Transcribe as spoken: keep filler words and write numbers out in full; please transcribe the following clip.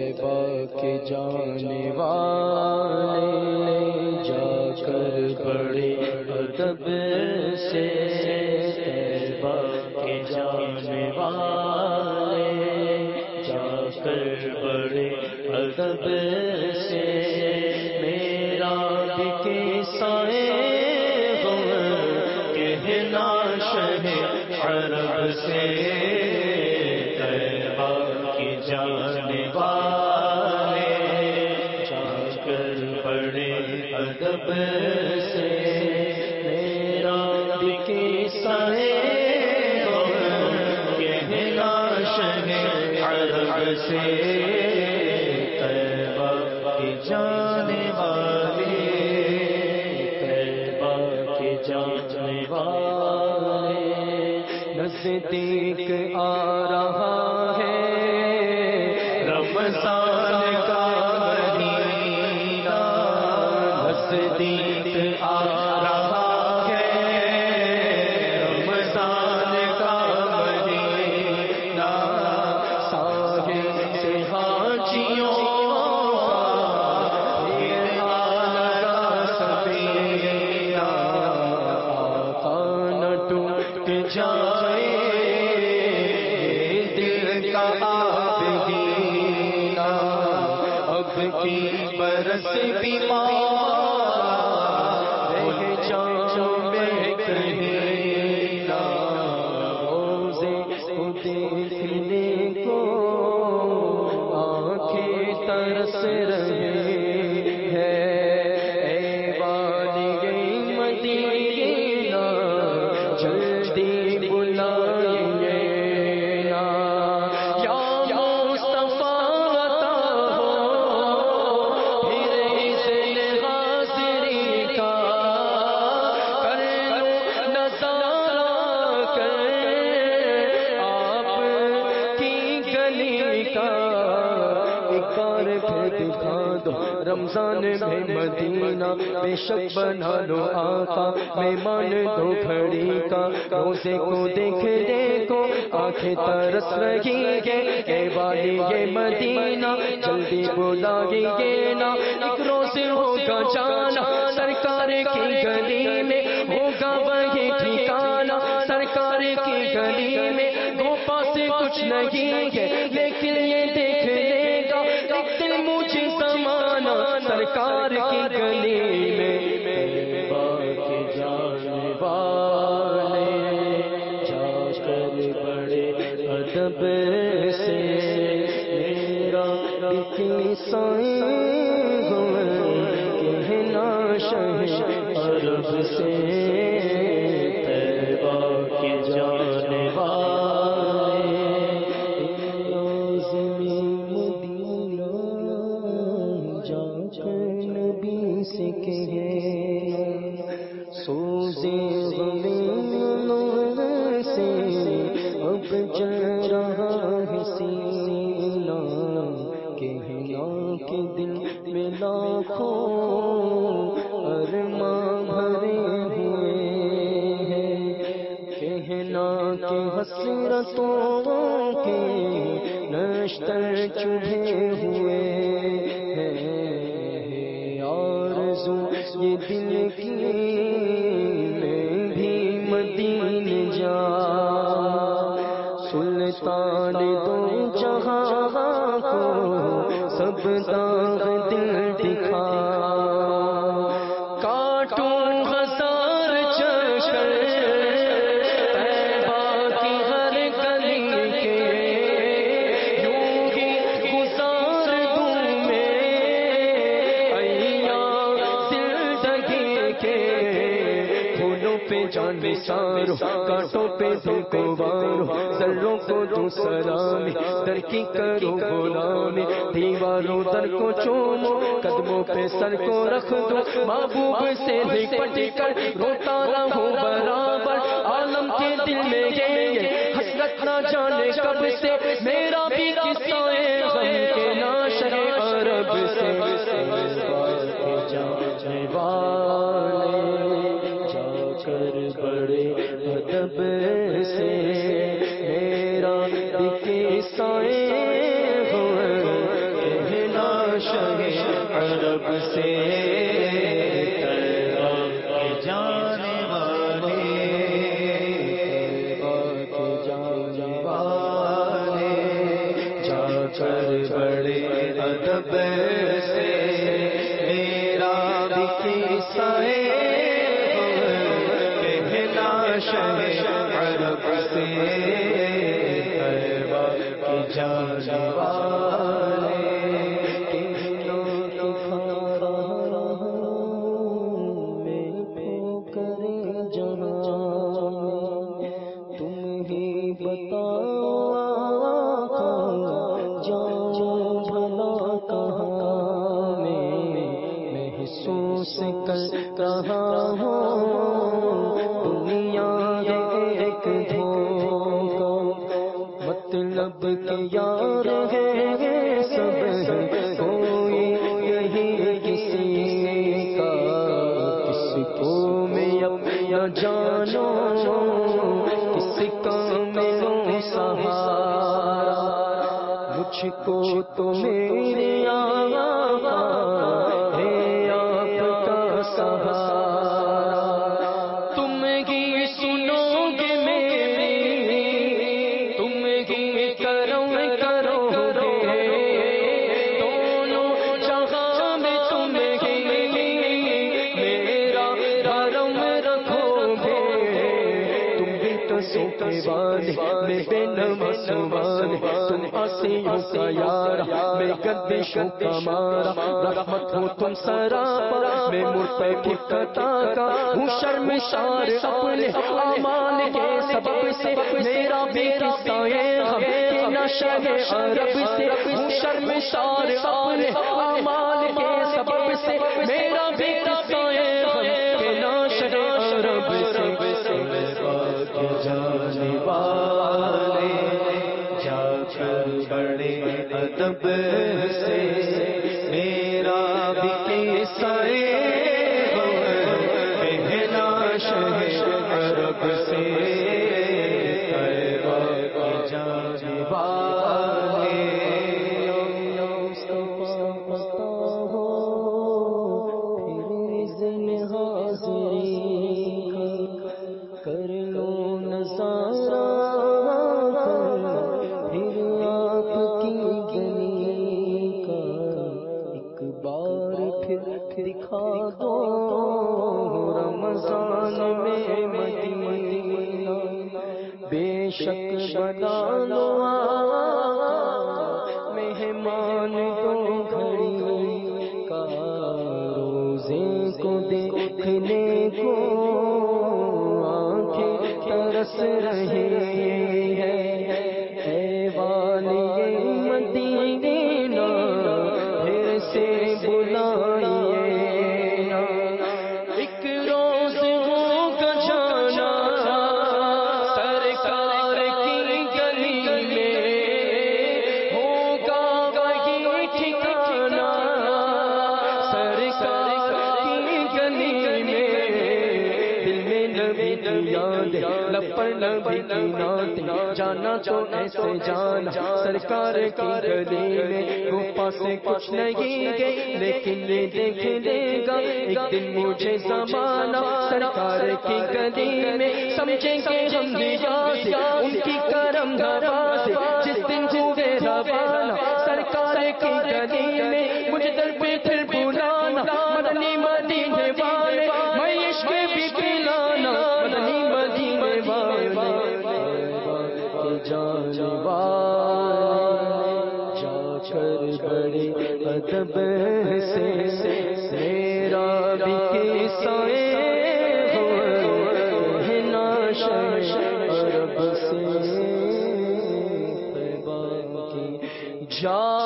طیبہ کے جانے والے جا کر بڑے ادب سے، طیبہ کے جانے والے جا کر بڑے ادب سے، میرا بھی قصہ کہنا شہ عرب سے، طیبہ کی جانے والے جا کر بڑے ادب سے، میرا بھی قصہ کہنا شہ عرب سے، طیبہ کی جانے والے طیبہ کی جانے والے، نزدیک آ رہا ہے رمضان کا مہینہ، نزدیک آ رہا ہے رمضان کا مہینہ، ساحل سے حاجیوں جائے دل کا آبگینہ، اب کی برس بیمار رہ جاؤ میں کہیں نہ، روزے کو دیکھنے کو آنکھیں ترس رہے ہیں، اے والے مدینہ جلدی بلائیے نا، یا مصطفیٰ عطا ہو پھر اذن حاضری کا، کر لو نظارہ کر آپ کی گلی کا، ایک بار پھر دکھا دو رمضان میں مدینہ، بے شک بنا لو آقا مہمان دو گھڑی کا، روزے کو دیکھنے کو آنکھیں ترس رہی ہے، اے والی یہ مدینہ جلدی بلائیے نا، ایک روز ہوگا جانا سرکار کی گلی میں، ہوگا وہی ٹھکانا سرکار کی گلی میں، گوپا سے کچھ نہیں ہے لیکن یہ دیکھ لے گا ایک دل مجھے زمانہ سرکار کی گلی میں، طیبہ کے جانے والے جا کر بڑے ادب سے، میرا بھی قصہ کہنا شہ عرب سے، طیبہ کے جانے والے مدینہ جا کر نبی سے کہے، سوزے غمِ نور سے اب جل رہا ہے سینہ، کہنا کہ دل میں لاکھوں ارماں بھرے ہوئے ہیں، کہنا کہ حسرتوں کے نشتر چبھے ہوئے ہیں، آرزو یہ دل کی میں بھی مدینے جا، سلطان دو جہاں کو سب داغ دل دکھا، کاٹوں ہزار چکر طیبہ کی ہر گلی کے، یوں ہی گزار دوں میں ایام زندگی کے، پھولوں پہ جان نثارو کانٹوں پہ دل کو وارو، ذروں کو دوں سلامی در کی کرو غلامی، دیواروں در کو چومو قدموں پہ سر کو رکھ دو، محبوب سے لپٹ کر روتا رہوں برابر، عالم کے دل میں یہ حسرت نہ جانے کب سے، میرا بھی قصہ غم کے ناشر عرب سے، جانے والے جا کر بڑے ادب سے، میرا بھی قصہ کر بڑے ادب سے میرا بھی قصہ کہنا شہ عرب سے طیبہ کی جانے والے رہا ہوں دنیا ایک دھوکا مطلب کہ یار ہے سب کوئی یہی کسی کا کس کو میں اپنا جانو کس کا ملو سہارا مجھ کو تو میرے آقا ہے تم ہی سنو گے میری تم ہی کرم کرو گے دونوں جہاں میں تم ہی میرا کرم رکھو گے تم بھی تو سوکھے والے میں بے نمسوان تم آسیوں کا یار میں گردشوں کا مارا رحمت ہو تم سراپا میں مرتکب خطا کا ہوں شرمسار اپنے اعمال کے سبب سے میرا بھی قصہ غم کہ نشہ عرب سے ہوں شرمسار اپنے اعمال کے سبب سے میرا بھی قصہ غم کہ نشہ عرب سے جانے والے جا کر بڑے ادب سے میرا بھی قصہ عرب سے طیبہ کی جانے والے پتا ہو پھر اذن حاضری کر لو نظارہ پھر آپ کی گلی کا ایک بار پھر دکھا دو رمضان میں مدینہ بے شک بنا لو مہمان دو گھڑی کا روزے کو دیکھنے کو آنکھیں ترس رہے ہیں اے والی مدینہ پھر سے بلائیے لپڑ نبی کی نات جانا تو ایسے جانا سرکار کی گلی میں گھوپا سے کچھ نہیں گئے لیکن یہ دیکھ لے گا ایک دن مجھے زمانہ سرکار کی گلی میں سمجھیں گے ہم نیاز ان کی کرم نواز جس دن ہوئے روانہ سرکار کی گلی میں مجھے در پہ پھر بلانا مدنی مدینے والے میں عشق بھی پلانا مدنی مدینے والے جانے والے جا کر بڑے ادب سے میرا بھی قصہ ہے ناشہ عرب سے طیبہ کی جا